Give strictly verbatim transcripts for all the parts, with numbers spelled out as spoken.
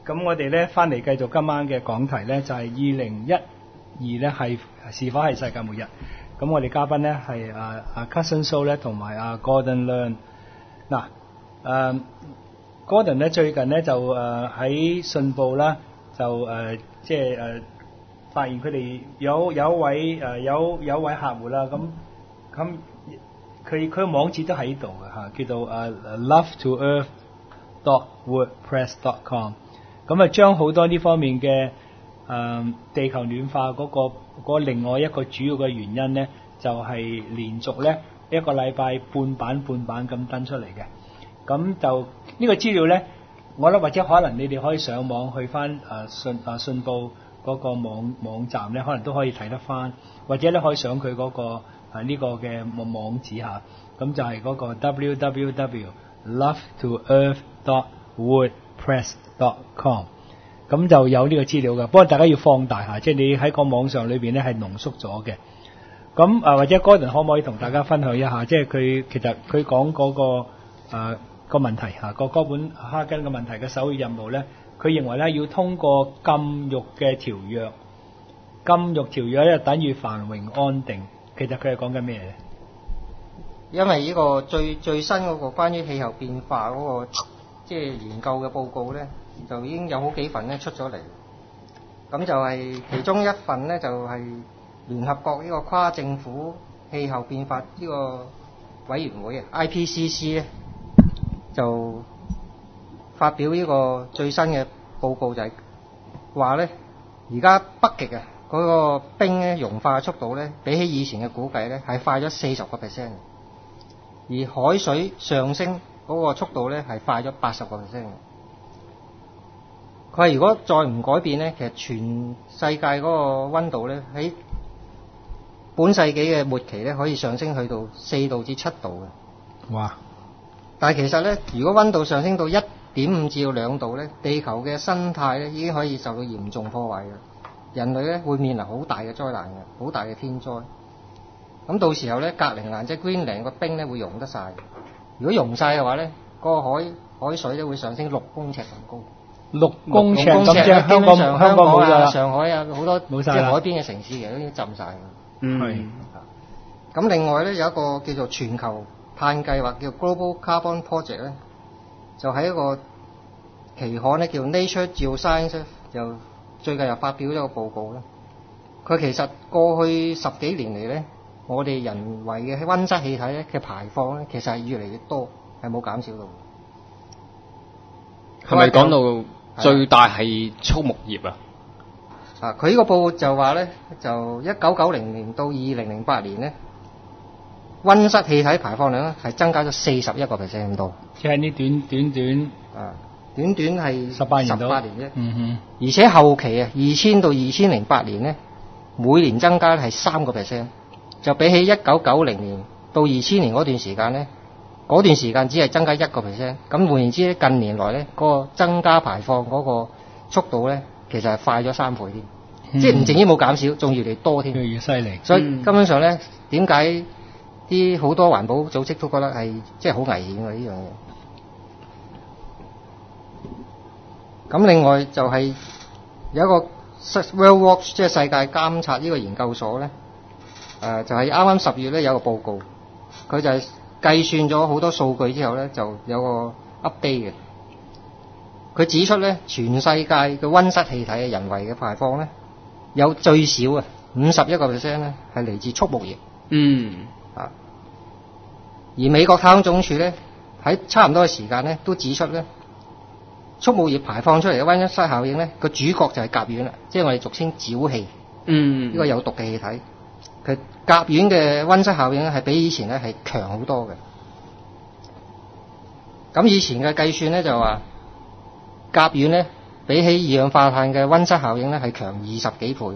咁我哋咧翻嚟繼續今晚嘅講題咧，就係二零一二咧係是否係世界末日？咁我哋嘉賓咧係啊啊 Cousin So 咧同埋啊 Gordon Leung。嗱，誒 Gordon 咧最近咧就誒喺信報啦，就誒即係誒發現佢哋有有一位誒有有一位客戶啦，咁咁佢佢個網址都喺度嘅嚇，叫做誒 love to earth dot wordpress dot com。咁啊，將好多呢方面嘅誒、呃、地球暖化嗰、那個那個另外一個主要嘅原因咧，就係、是、連續咧一個禮拜半版半版咁登出嚟嘅。咁就呢、這個資料咧，我諗或者可能你哋可以上網去翻誒、呃、信誒、呃、信報嗰個網網站咧，可能都可以睇得翻，或者咧可以上佢嗰、那個呢、啊這個嘅網網址下，咁就係嗰個 w w w dot love to earth dot wordpress dot com， 咁就有呢個資料㗎。不過大家要放大下，即係你喺個網上裏邊咧係濃縮咗嘅。咁啊，或者 Gordon 可唔可以同大家分享一下？即係佢其實佢講嗰個啊個問題嚇，個哥本哈根嘅問題嘅首要任務咧，佢認為咧要通過禁欲嘅條約，禁欲條約咧等於繁榮安定。其實佢係講緊咩咧？ 因為呢個最最新嗰個關於氣候變化嗰、那個即係、就是、研究嘅報告咧，就已經有好幾份咧出咗嚟。咁就係其中一份咧，就係、是、聯合國呢個跨政府氣候變化呢個委員會啊 I P C C 咧，就發表呢個最新嘅報告，就係話咧，而家北極啊嗰個冰咧融化嘅速度咧，比起以前嘅估計咧係快咗四十個 percent。而海水上升嗰個速度咧係快咗八十個 percent。佢話如果再唔改變咧，其實全世界嗰個温度咧喺本世紀嘅末期咧可以上升去到四度至七度嘅。哇！但係其實咧，如果温度上升到一點五至到兩度咧，地球嘅生態咧已經可以受到嚴重破壞嘅，人類咧會面臨好大嘅災難嘅，好大嘅天災。咁到時候咧，格陵蘭即係 Greenland 個冰咧會溶得晒。如果溶晒嘅話咧，嗰、那個海海水咧會上升六公尺咁高。六公尺咁即係香港香港冇啦，上海啊好多即係海邊嘅城市其實都已經浸晒。嗯。咁另外咧有一個叫做全球碳計劃，叫 Global Carbon Project 咧，就喺一個期刊咧叫 Nature Geoscience， 就最近又發表咗個報告咧。佢其實過去十幾年嚟咧，我哋人為嘅溫室氣體咧嘅排放咧，其實係越嚟越多，係冇減少到。 係咪講到最大係畜牧業啊？ 啊，佢呢個報告就話咧，就一九九零年到二零零八年咧，溫室氣體排放量咧係增加咗四十一個 percent 咁多。 即係呢短短短啊，短短係十八年十八年啫。 嗯哼。而且後期啊，二千到二千零八年咧，每年增加係三個 percent。就比起一九九零年到二千年嗰段時間咧，嗰段時間只係增加一個 percent。咁換言之咧，近年來咧，嗰、那個增加排放嗰個速度咧，其實係快咗三倍添、嗯，即係唔淨止冇減少，仲越嚟越多添。越嚟越犀利。所以根本上咧，點解啲好多環保組織都覺得係即係好危險嘅呢樣嘢？咁另外就係有一個 World Watch 即係世界監察呢個研究所咧。誒、呃、就係啱啱十月咧有個報告，佢就係計算咗好多數據之後咧，就有個 update 嘅。佢指出咧，全世界嘅溫室氣體嘅人為嘅排放咧，有最少啊五十一個 percent 咧係嚟自畜牧業。嗯。啊。而美國太空總署咧喺差唔多嘅時間咧都指出咧，畜牧業排放出嚟嘅溫室效應咧個主角就係甲烷啦，即係我哋俗稱沼氣。嗯。呢個有毒嘅氣體。佢甲烷嘅溫室效應咧係比以前咧係強好多嘅。咁以前嘅計算咧就話甲烷咧比起二氧化碳嘅溫室效應咧係強二十幾倍。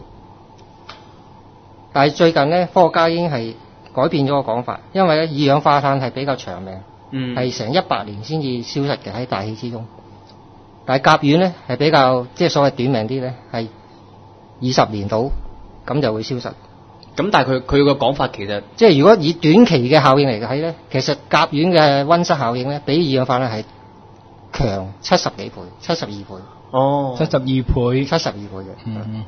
但係最近咧科學家已經係改變咗個講法，因為咧二氧化碳係比較長命，係成一百年先至消失嘅喺大氣之中。但係甲烷咧係比較即係所謂短命啲咧，係二十年到咁就會消失。 咁但係佢佢個講法其實即係如果以短期嘅效應嚟睇咧，其實甲烷嘅溫室效應咧比二氧化碳係強七十幾倍，七十二倍。 哦，七十二倍， 七十二倍嘅。 嗯。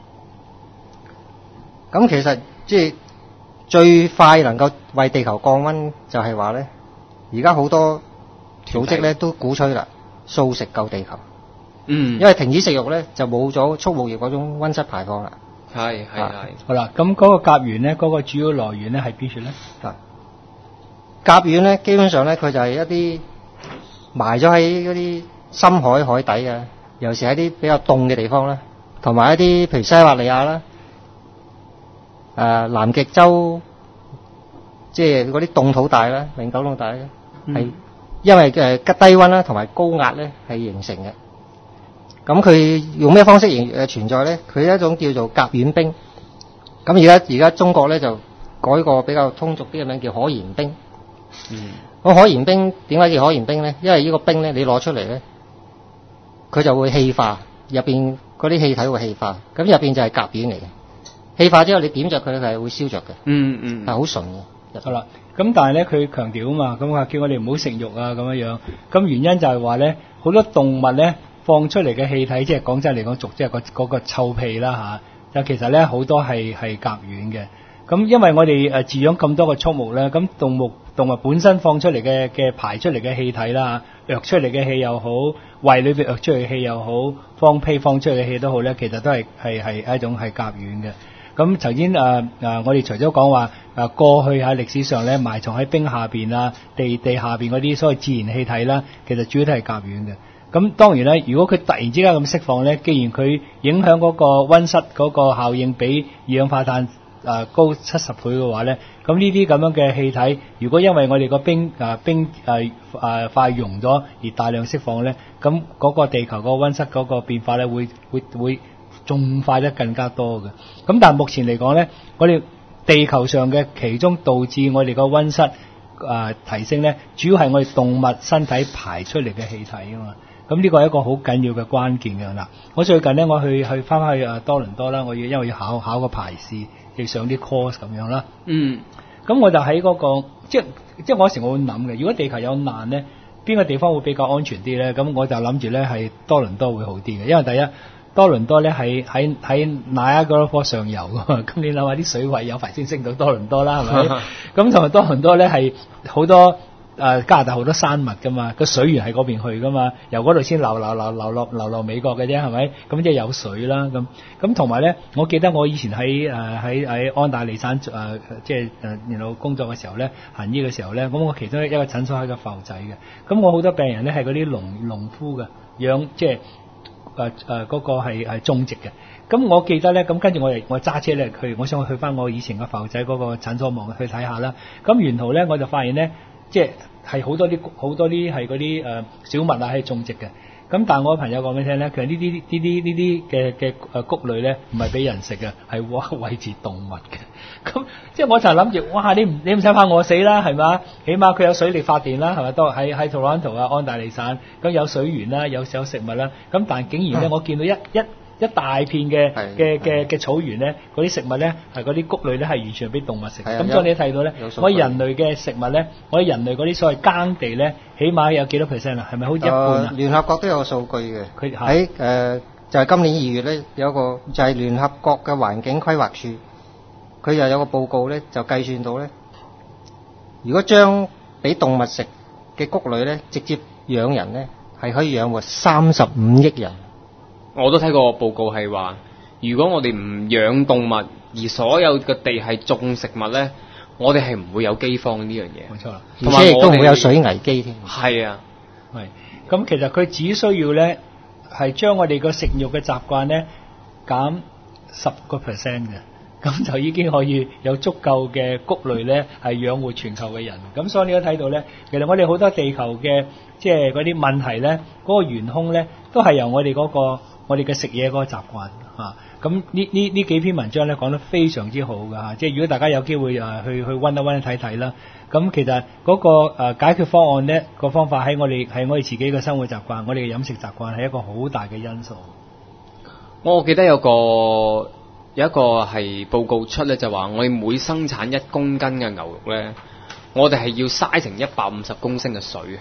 咁其實即係最快能夠為地球降溫，就係話咧，而家好多組織咧都鼓吹啦，素食救地球。 嗯。 因為停止食肉咧，就冇咗畜牧業嗰種溫室排放啦。 係係係。 好啦，咁嗰個甲烷咧，嗰、嗰個主要來源咧係邊處咧？ 啊，甲烷咧，基本上咧，佢就係一啲埋咗喺嗰啲深海海底嘅，尤其是喺啲比較凍嘅地方啦，同埋一啲譬如西伯利亞啦。誒、呃、南極洲，即係嗰啲凍土帶啦，永久凍帶咧，係、嗯、因為誒低溫啦同埋高壓咧係形成嘅。咁佢用咩方式形誒存在咧？佢一種叫做甲烷冰。咁而家而家中國咧就改個比較通俗啲嘅名叫可燃冰。 嗯。 咁可燃冰點解叫可燃冰咧？因為呢個冰咧你攞出嚟咧，佢就會氣化，入邊嗰啲氣體會氣化，咁入邊就係甲烷嚟嘅。氣化之後，你點着佢咧係會燒着嘅。 嗯嗯， 係好純嘅。 好啦，咁但係咧佢強調啊嘛，咁話叫我哋唔好食肉啊咁樣樣。咁原因就係話咧，好多動物咧放出嚟嘅氣體，即係講真嚟講，俗即係個嗰個臭屁啦嚇。就其實咧好多係係甲烷嘅。咁因為我哋誒飼養咁多個畜牧咧，咁動物動物本身放出嚟嘅嘅排出嚟嘅氣體啦，躍出嚟嘅氣又好，胃裏邊躍出嚟嘅氣又好，放屁放出嚟嘅氣都好咧，其實都係係係一種係甲烷嘅。咁頭先誒誒，我哋除咗講話誒過去喺歷史上咧埋藏喺冰下邊啊、地地下邊嗰啲所謂自然氣體啦，其實主要都係甲烷嘅。咁當然咧，如果佢突然之間咁釋放咧，既然佢影響嗰個溫室嗰個效應比二氧化碳誒高七十倍嘅話咧，咁呢啲咁樣嘅氣體，如果因為我哋個冰誒冰誒誒快溶咗而大量釋放咧，咁嗰個地球個溫室嗰個變化咧會會會。會仲快得更加多嘅，咁但係目前嚟講咧，我哋地球上嘅其中導致我哋個溫室啊提升咧，主要係我哋動物身體排出嚟嘅氣體啊嘛，咁呢個係一個好緊要嘅關鍵嘅嗱。我最近咧我去去翻返去啊多倫多啦，我要因為要考考個牌試，要上啲 course 咁樣啦。嗯，咁我就喺嗰個即即我嗰時我會諗嘅，如果地球有難咧，邊個地方會比較安全啲咧？咁我就諗住咧係多倫多會好啲嘅，因為第一。多倫多咧係喺喺 Niagara Falls 上游㗎，咁你諗下啲水位有排先升到多倫多啦，係咪？咁同埋多倫多咧係好多誒、呃、加拿大好多山脈㗎嘛，個水源喺嗰邊去㗎嘛，由嗰度先流流流流落流落美國嘅啫，係咪？咁即係有水啦，咁咁同埋咧，我記得我以前喺誒喺喺安大利省誒、呃、即係誒然後工作嘅時候咧，行醫嘅時候咧，咁我其中一個診所喺個埠仔嘅，咁我好多病人咧係嗰啲農農夫嘅養即係。誒誒嗰個係係種植嘅，咁我記得咧，咁跟住我哋我揸車咧去，我想去翻我以前嘅埠仔嗰個診所望去睇下啦。咁沿途咧我就發現咧，即係係好多啲好多啲係嗰啲誒小麥啊係種植嘅。咁但係我朋友講俾你聽咧，其實呢啲呢啲呢啲嘅嘅誒穀類咧唔係俾人食嘅，係餵飼動物嘅。咁即係我就諗住，哇！你唔你唔使怕我死啦，係嘛？起碼佢有水力發電啦，係咪？都喺喺 Toronto 啊，安大利省咁有水源啦，有有食物啦。咁但係竟然咧，我見到一一一大片嘅嘅嘅嘅草原咧，嗰啲食物咧係嗰啲穀類咧係完全俾動物食。咁所以你睇到咧，我人類嘅食物咧，我人類嗰啲所謂耕地咧，起碼有幾多 percent 啊？係咪好似一半啊？ 聯合國都有數據嘅，佢喺誒就係今年二月咧有一個就係聯合國嘅環境規劃署。佢又有個報告咧，就計算到咧，如果將俾動物食嘅穀類咧，直接養人咧，係可以養活三十五億人。 我都睇過報告係話，如果我哋唔養動物，而所有嘅地係種食物咧，我哋係唔會有饑荒呢樣嘢。冇錯啦， 而且亦都唔會有水危機添。 係啊， 係。咁其實佢只需要咧，係將我哋個食肉嘅習慣咧減十個 percent 嘅。咁就已經可以有足夠嘅穀類咧，係養活全球嘅人。咁所以你都睇到咧，其實我哋好多地球嘅即係嗰啲問題咧，嗰、嗰個元兇咧，都係由我哋嗰、嗰個我哋嘅食嘢嗰個習慣嚇。咁呢呢呢幾篇文章咧講得非常之好㗎嚇。即係如果大家有機會誒去去溫一溫睇睇啦。咁其實嗰個誒解決方案咧，個方法喺我哋係我哋自己嘅生活習慣，我哋嘅飲食習慣係一個好大嘅因素。 我記得有個。有一個係報告出咧，就話我哋每生產一公斤嘅牛肉咧，我哋係要嘥成一百五十公升嘅水。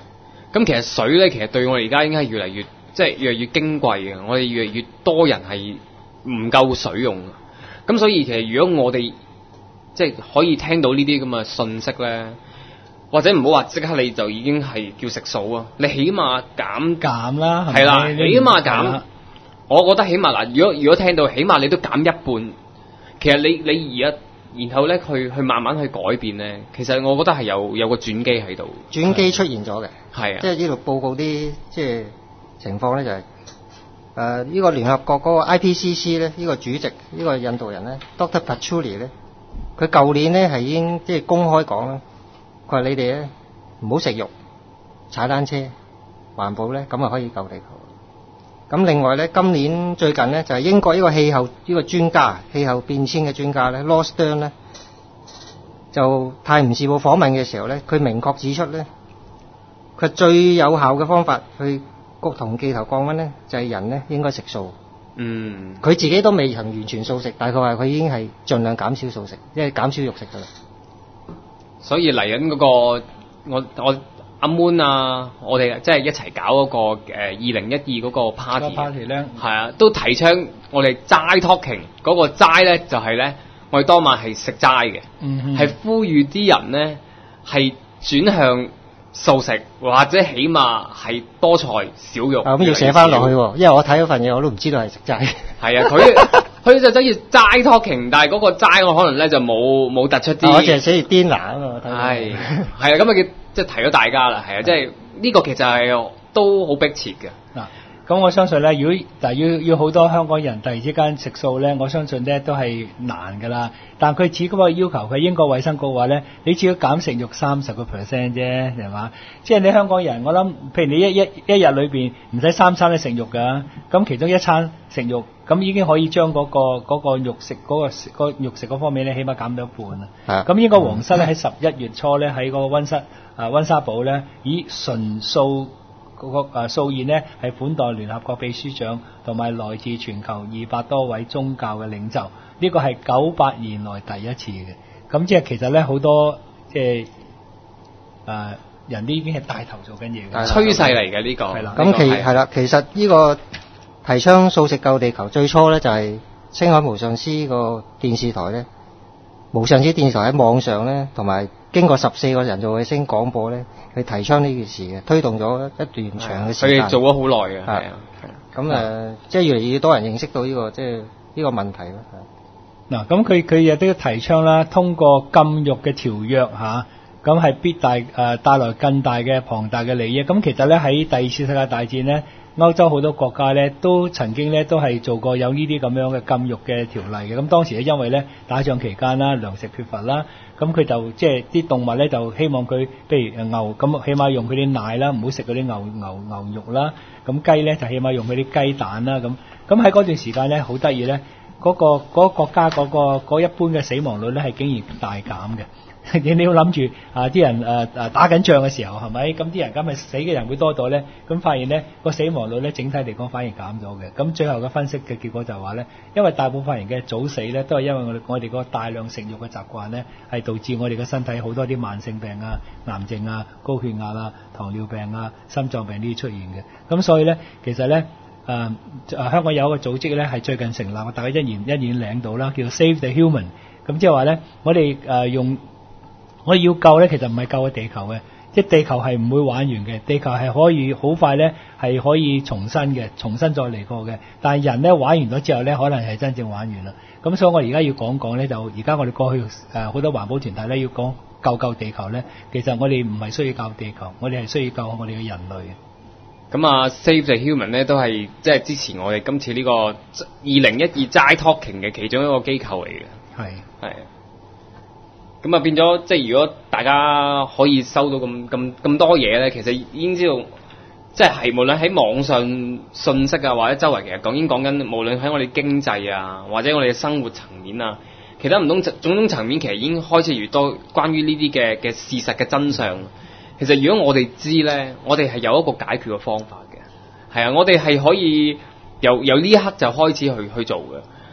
咁其實水咧，其實對我哋而家應該係越嚟越即係越嚟越矜貴嘅，我哋越嚟越多人係唔夠水用。咁所以其實如果我哋即係可以聽到呢啲咁嘅信息咧，或者唔好話即刻你就已經係叫食素啊，你起碼減減啦， 係啦，起碼減。我覺得起碼嗱，如果如果聽到起碼你都減一半，其實你你而家然後咧去去慢慢去改變咧，其實我覺得係有有個轉機喺度， 轉機出現咗嘅， 係啊， 即係呢度報告啲即係情況咧就係誒呢個聯合國嗰個 I P C C 咧，呢個主席呢、呢個印度人咧 Doctor Pachauri 咧，佢舊年咧係已經即係公開講啦，佢話你哋咧唔好食肉、踩單車、環保咧，咁啊可以救地球。咁另外咧，今年最近咧就係英國呢個氣候呢個專家、氣候變遷嘅專家咧 Lord Stern 咧，就泰晤士報訪問嘅時候咧，佢明確指出咧，佢最有效嘅方法去同地球降溫咧，就係人咧應該食素。 嗯， 佢自己都未曾完全素食，但係佢話佢已經係盡量減少素食，即係減少肉食㗎啦。 所以嚟緊嗰個我我。阿 Moon 啊，我哋即係一齊搞嗰、那個誒二零一二嗰個 party， party 咧， 係啊，都提倡我哋齋 talking 嗰個齋咧，就係、是、咧，我哋當晚係食齋嘅，係、嗯、呼籲啲人咧係轉向素食，或者起碼係多菜少肉。 咁、啊、要寫翻落去喎，因為我睇嗰份嘢我都唔知道係食齋。 係啊，佢佢就真要齋 talking， 但係嗰個齋我可能咧就冇冇突出啲。 我淨係寫住 dinner 啊嘛，係係啊，咁啊叫。即係提咗大家啦，係啊，即係呢個其實係都好迫切嘅。嗱， 咁我相信咧，如果但係要要好多香港人突然之間食素咧，我相信咧都係難㗎啦。但佢只不過要求佢英國衛生局話咧，你只要減食肉三十個 percent 啫，係嘛？即係你香港人，我諗，譬如你一一一日裏邊唔使三餐都食肉㗎，咁其中一餐食肉，咁已經可以將嗰、嗰個嗰個肉食嗰、嗰個嗰個肉食嗰方面咧，起碼減到一半啦。係。咁英國皇室咧喺十一月初咧喺嗰個溫室。啊，溫莎堡咧，以純素嗰個啊素宴咧，係款待聯合國秘書長同埋來自全球二百多位宗教嘅領袖，呢個係九百年來第一次嘅。咁即係其實咧，好多即係啊人都已經係帶頭做緊嘢嘅趨勢嚟嘅呢個。係啦， 咁其係啦，其實呢個提倡素食救地球，最初咧就係星海無上師個電視台咧，無上師電視台喺網上咧，同埋。經過十四個人造衛星廣播咧，去提倡呢件事嘅，推動咗一段長嘅時間。 佢哋做咗好耐嘅，係啊。 咁誒、呃，即係越嚟越多人認識到呢、這個即係呢個問題咯。 嗱，咁佢佢亦都要提倡啦，通過禁肉嘅條約嚇，咁、啊、係必大誒、呃、帶來更大嘅龐大嘅利益。咁其實咧喺第二次世界大戰咧，歐洲好多國家咧都曾經咧都係做過有呢啲咁樣嘅禁肉嘅條例嘅。咁當時咧因為咧打仗期間啦，糧食缺乏啦。咁佢就即係啲動物咧，就希望佢，譬如牛咁，起碼用佢啲奶啦，唔好食嗰啲牛牛牛肉啦。咁雞咧就起碼用佢啲雞蛋啦。咁咁喺嗰段時間咧，好得意咧，嗰、嗰個嗰、嗰個國家嗰、嗰個嗰一般嘅死亡率咧係竟然大減嘅。你你要諗住啊，啲人誒誒打緊仗嘅時候係咪？咁啲人咁咪死嘅人會多咗咧？咁發現咧個死亡率咧整體嚟講反而減咗嘅。咁最後嘅分析嘅結果就係話咧，因為大部分人嘅早死咧都係因為我哋我哋個大量食肉嘅習慣咧，係導致我哋嘅身體好多啲慢性病啊、癌症啊、高血壓啊、糖尿病啊、心臟病呢啲出現嘅。咁所以咧，其實咧誒誒香港有一個組織咧係最近成立，大家一言一言領到啦，叫做 Save the Human。咁即係話咧，我哋誒、呃、用。我哋要救咧，其實唔係救個地球嘅，即係地球係唔會玩完嘅，地球係可以好快咧係可以重新嘅，重新再嚟過嘅。但係人咧玩完咗之後咧，可能係真正玩完啦。咁所以我而家要講講咧，就而家我哋過去誒好、呃、多環保團體咧要講救救地球咧，其實我哋唔係需要救地球，我哋係需要救我哋嘅人類。 咁啊 ，Save the Human 咧都係即係支持我哋今次呢個二零一二齋 Talking 嘅其中一個機構嚟嘅。 係係。 咁啊變咗，即係如果大家可以收到咁咁咁多嘢咧，其實已經知道，即係係無論喺網上信息啊，或者周圍其實講已經講緊，無論喺我哋經濟啊，或者我哋嘅生活層面啊，其他唔同種種層面，其實已經開始越多關於呢啲嘅嘅事實嘅真相。其實如果我哋知咧，我哋係有一個解決嘅方法嘅，係啊，我哋係可以由由呢一刻就開始去去做嘅。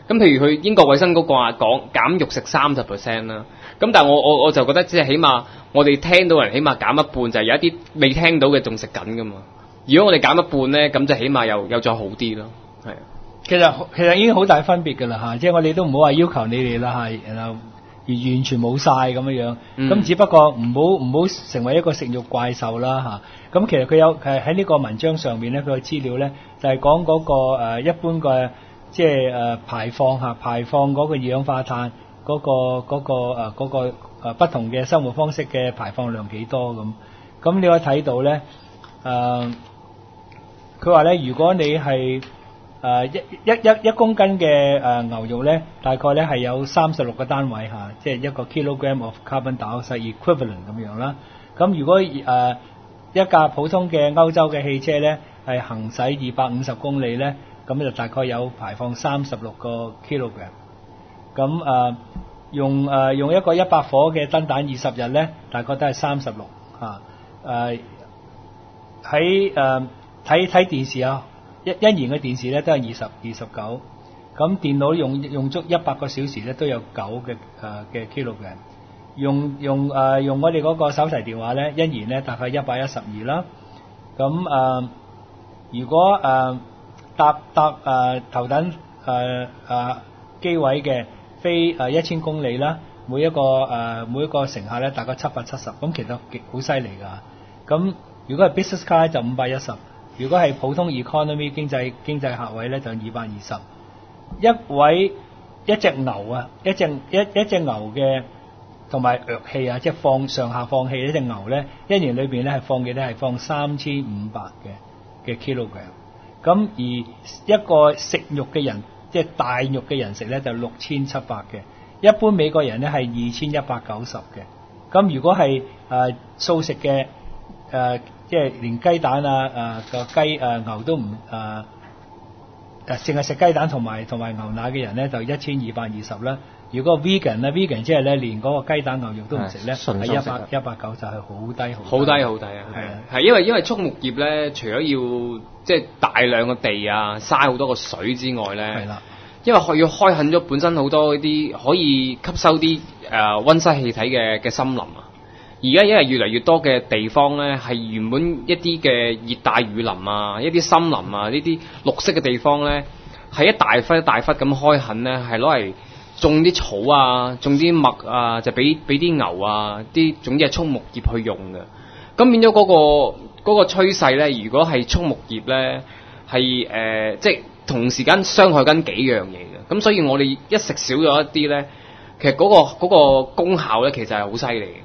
咁譬如佢英國衛生局話講減肉食三十 percent 啦，咁但係我我我就覺得即係起碼我哋聽到人起碼減一半，就係有一啲未聽到嘅仲食緊噶嘛。如果我哋減一半咧，咁就起碼又又再好啲咯。係啊， 其實其實已經好大分別㗎啦嚇，即係我哋都唔好話要求你哋啦係，然後完完全冇晒咁樣樣。咁、嗯、只不過唔好唔好成為一個食肉怪獸啦嚇。咁其實佢有誒喺呢個文章上面咧，佢嘅資料咧就係講嗰個誒一般嘅。即係誒排放嚇，排放嗰個二氧化碳嗰、嗰個嗰、嗰個誒嗰個誒不同嘅生活方式嘅排放量幾多咁？咁你可以睇到咧誒，佢話咧，如果你係誒一一一一公斤嘅誒牛肉咧，大概咧係有三十六個單位嚇，即係一個 kilogram of carbon dioxide equivalent 咁樣啦。咁如果誒一架普通嘅歐洲嘅汽車咧係行駛二百五十公里咧，咁就大概有排放三十六個 kilogram。咁誒、呃、用誒、呃、用一個一百火嘅燈膽二十日咧，大概都係三十六嚇。誒喺誒睇睇電視啊，一一年嘅電視咧都係二十二十九。咁電腦用用足一百個小時咧都有九嘅誒嘅 kilogram。用用誒、呃、用我哋嗰個手提電話咧，一年咧大概一百一十二啦。咁誒、呃、如果誒、呃搭搭誒、呃、頭等誒誒機位嘅飛誒一千公里啦，每一個誒、呃、每一個乘客咧大概七百七十，咁其實極好犀利㗎。咁如果係 business class 就五百一十，如果係普通 economy 經濟經濟客位咧就二百二十。一位一隻牛啊，一隻一一隻牛嘅同埋藥氣啊，即係放上下放氣一隻牛咧，一年裏邊咧係放嘅咧係放三千五百嘅嘅 kilogram。咁而一個食肉嘅人，即係大肉嘅人食咧，就六千七百嘅。一般美國人咧係二千一百九十嘅。咁如果係誒素食嘅，誒、呃、即係連雞蛋啊誒個雞誒牛都唔誒誒，淨係食雞蛋同埋同埋牛奶嘅人咧，就一千二百二十啦。如果 vegan 咧 ，vegan 即係咧連嗰個雞蛋牛肉都唔食咧，係一百一百九就係好低好好低好低啊！係啊，係因為因為畜牧業咧，除咗要即係大量嘅地啊，嘥好多個水之外咧，係啦，因為佢要開墾咗本身好多啲可以吸收啲誒溫室氣體嘅嘅森林啊。而家因為越嚟越多嘅地方咧，係原本一啲嘅熱帶雨林啊，一啲森林啊，呢啲綠色嘅地方咧，係一大忽一大忽咁開墾咧，係攞嚟種啲草啊，種啲麥啊，就俾俾啲牛啊，啲總之係畜牧業去用嘅。咁變咗嗰個嗰個趨勢咧，如果係畜牧業咧，係誒、呃、即係同時間傷害緊幾樣嘢嘅。咁所以我哋一食少咗一啲咧，其實嗰個嗰個功效咧，其實係好犀利嘅。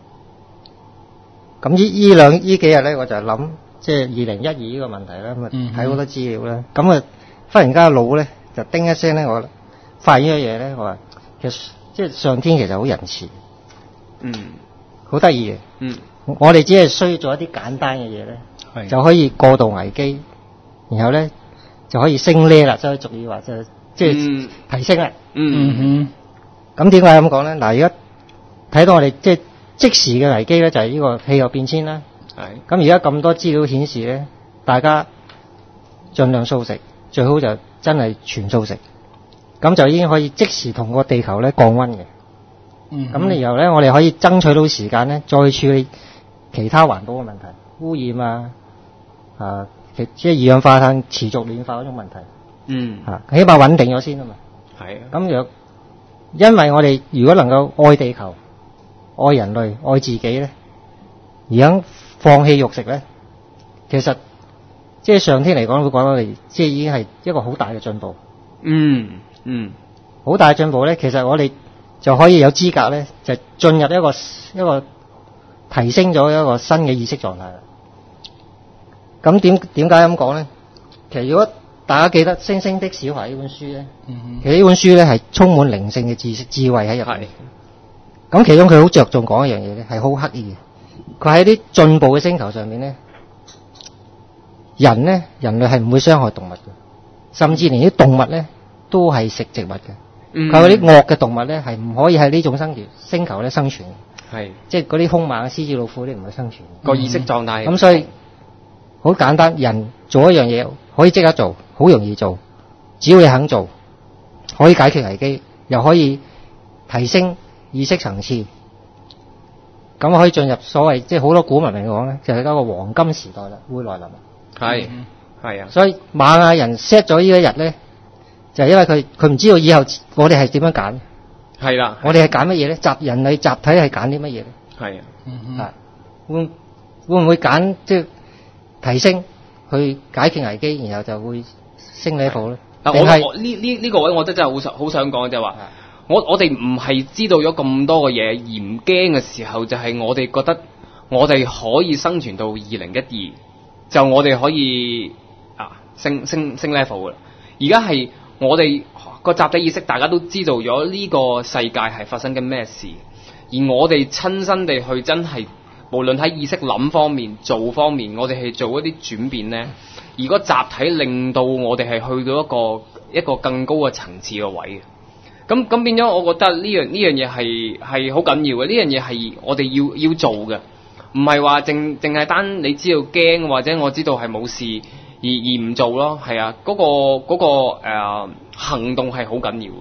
咁呢呢兩呢幾日咧，我就諗即係二零一二呢個問題咧，咁啊睇好多資料咧，咁啊忽然間個腦咧就叮一聲咧，我發現呢樣嘢咧，我話其實即係上天其實好仁慈，嗯，好得意嘅，嗯，我哋只係需要做一啲簡單嘅嘢咧，就可以過渡危機，然後咧就可以升呢啦，即係俗語話就即係提升啦，嗯哼，咁點解咁講咧？嗱，而家睇到我哋即係即時嘅危機咧，就係呢個氣候變遷啦，係，咁而家咁多資料顯示咧，大家盡量素食，最好就真係全素食。咁就已經可以即時同個地球咧降溫嘅。嗯。咁然後咧，我哋可以爭取到時間咧，再處理其他環保嘅問題，污染啊，啊，即係二氧化碳持續暖化嗰種問題。嗯。嚇，起碼穩定咗先啊嘛。係啊。咁若因為我哋如果能夠愛地球、愛人類、愛自己咧，而肯放棄肉食咧，其實即係上天嚟講會講我哋，即係已經係一個好大嘅進步。嗯。嗯，好大進步咧，其實我哋就可以有資格咧，就進入一個一個提升咗一個新嘅意識狀態啦。咁點點解咁講咧？其實如果大家記得《星星的小孩》呢本書咧，嗯、其實呢本書咧係充滿靈性嘅知識智慧喺入邊。咁其中佢好着重講一樣嘢咧，係好刻意嘅。佢喺啲進步嘅星球上面咧，人咧人類係唔會傷害動物嘅，甚至連啲動物咧。都係食植物嘅，佢嗰啲惡嘅動物咧係唔可以喺呢種生條星球咧生存嘅，係即係嗰啲兇猛獅子老虎啲唔會生存個意識狀態。咁、嗯、所以好簡單，人做一樣嘢可以即刻做，好容易做，只要你肯做， 可以解決危機，又可以提升意識層次，咁可以進入所謂即係好多古文明嚟講咧，就係、是、一個黃金時代啦，會來臨。 係係啊， 所以瑪雅人 set 咗呢一日咧，就係、是、因為佢佢唔知道以後我哋係點樣揀。 係啦， 我哋係揀乜嘢咧？集人類集體係揀啲乜嘢咧？ 係啊， 嗯啊，會會唔會揀即係提升去解決危機，然後就會升 level 咧？ 但我我呢呢呢個位，我覺得真係好想好想講，就係話，我我哋唔係知道咗咁多嘅嘢而唔驚嘅時候，就係、是、我哋覺得我哋可以生存到二零一二，就我哋可以啊升升升 level 噶啦。而家係我哋個集體意識，大家都知道咗呢個世界係發生緊咩事，而我哋親身地去真係，無論喺意識諗方面、做方面，我哋係做一啲轉變咧。如果集體令到我哋係去到一個一個更高嘅層次嘅位嘅，咁咁變咗，我覺得呢樣呢樣嘢係係好緊要嘅。呢樣嘢係我哋要要做嘅，唔係話淨淨係單你知道驚或者我知道係冇事而而唔做咯。係啊，嗰、嗰個嗰、嗰個誒、呃、行動係好緊要。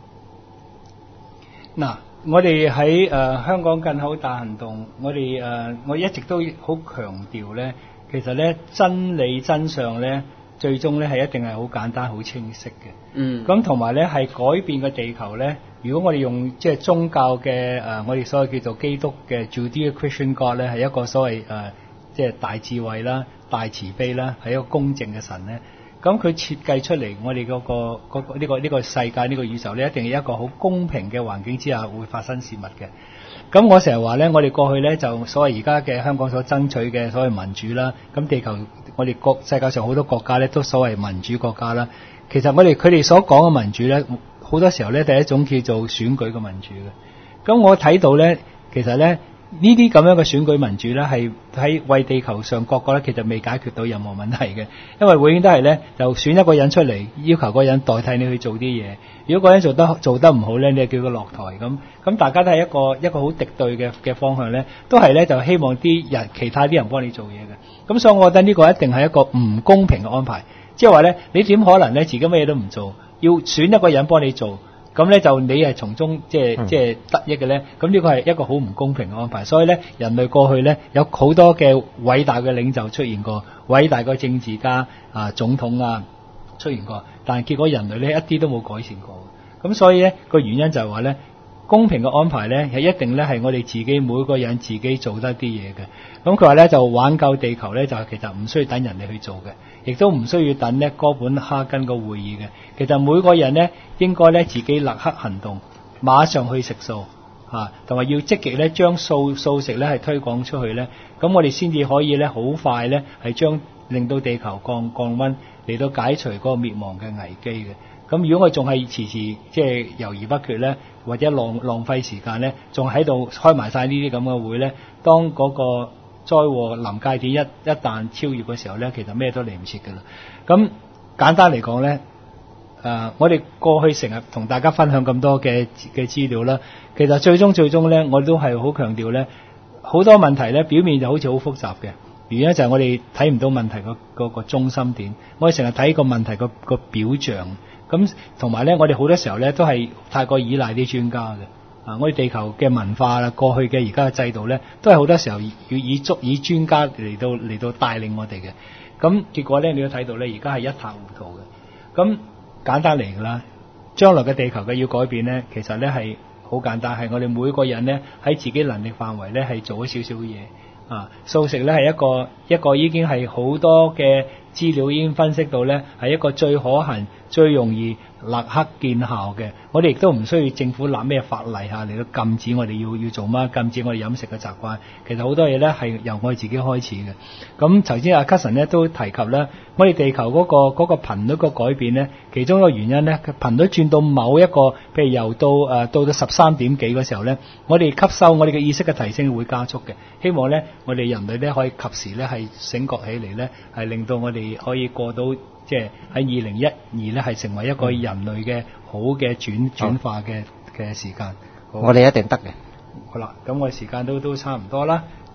嗱，我哋喺誒香港更好大行動，我哋誒、呃、我一直都好強調咧。其實咧，真理真相咧，最終咧係一定係好簡單、好清晰嘅。嗯。咁同埋咧，係改變個地球咧。如果我哋用即係宗教嘅誒、呃，我哋所謂叫做基督嘅 Judeo-Christian God 咧，係一個所謂誒、呃，即係大智慧啦、大慈悲啦，係一個公正嘅神咧。咁佢設計出嚟，我哋嗰、嗰個嗰、嗰個呢、呢個呢、呢個世界呢、呢個宇宙咧，一定係一個好公平嘅環境之下會發生事物嘅。咁我成日話咧，我哋過去咧就所謂而家嘅香港所爭取嘅所謂民主啦，咁地球我哋國世界上好多國家咧都所謂民主國家啦。其實我哋佢哋所講嘅民主咧，好多時候咧第一種叫做選舉嘅民主嘅。咁我睇到咧，其實咧呢啲咁樣嘅選舉民主咧，係喺為地球上各個咧，其實未解決到任何問題嘅，因為永遠都係咧就選一個人出嚟，要求個人代替你去做啲嘢。如果個人做得做得唔好咧，你就叫佢落台咁。咁大家都係一個一個好敵對嘅嘅方向咧，都係咧就希望啲人其他啲人幫你做嘢嘅。咁所以我覺得呢個一定係一個唔公平嘅安排，即係話咧，你點可能咧自己乜嘢都唔做，要選一個人幫你做？咁咧就你係從中即係即係得益嘅咧，咁呢個係一個好唔公平嘅安排。所以咧，人類過去咧有好多嘅偉大嘅領袖出現過，偉大嘅政治家啊、總統啊出現過，但係結果人類咧一啲都冇改善過。咁所以咧個原因就係話咧，公平嘅安排咧係一定咧係我哋自己每個人自己做得啲嘢嘅。咁佢話咧就挽救地球咧就其實唔需要等人哋去做嘅，亦都唔需要等咧哥本哈根個會議嘅。其實每個人咧應該咧自己立刻行動，馬上去食素嚇，同埋要積極咧將素素食咧係推廣出去咧，咁我哋先至可以咧好快咧係將令到地球降降溫，嚟到解除嗰個滅亡嘅危機嘅。咁如果我仲係遲遲即係猶豫不決咧，或者浪浪費時間咧，仲喺度開埋晒呢啲咁嘅會咧，當嗰個災禍臨界點一一旦超越嘅時候咧，其實咩都嚟唔切㗎啦。咁簡單嚟講咧，誒、呃，我哋過去成日同大家分享咁多嘅嘅資料啦，其實最終最終咧，我都係好強調咧，好多問題咧表面就好似好複雜嘅，原因就係我哋睇唔到問題個個個中心點，我哋成日睇個問題個個表象。咁同埋咧，我哋好多時候咧都係太過依賴啲專家嘅。啊，我哋地球嘅文化啦，過去嘅而家嘅制度咧，都係好多時候要以足以專家嚟到嚟到帶領我哋嘅。咁結果咧，你都睇到咧，而家係一塌糊塗嘅。咁簡單嚟㗎啦，將來嘅地球嘅要改變咧，其實咧係好簡單，係我哋每個人咧喺自己能力範圍咧係做咗少少嘢。啊，素食咧係一個一個已經係好多嘅資料已經分析到咧，係一個最可行、最容易立刻見效嘅。我哋亦都唔需要政府立咩法例下嚟到禁止我哋要要做乜，禁止我哋飲食嘅習慣。其實好多嘢咧係由我哋自己開始嘅。咁頭先阿 Cousin 咧都提及啦，我哋地球嗰個嗰個頻率個改變咧，其中一個原因咧，佢頻率轉到某一個，譬如由到誒、呃、到到十三點幾嗰時候咧，我哋吸收我哋嘅意識嘅提升會加速嘅。希望咧我哋人類咧可以及時咧係醒覺起嚟咧，係令到我哋可以過到即係喺二零一二咧係成為一個人類嘅好嘅轉轉化嘅嘅時間。 我哋一定得嘅。 好啦，咁我哋時間都都差唔多啦。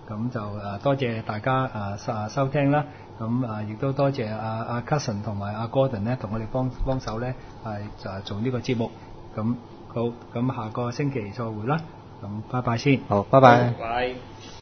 咁就誒多謝大家誒收收聽啦。咁誒亦都多謝阿阿 Cousin 同埋阿 Gordon 咧，同我哋幫幫手咧係就係做呢個節目。咁好，咁下個星期再會啦。咁拜拜先。 好，拜拜。 拜。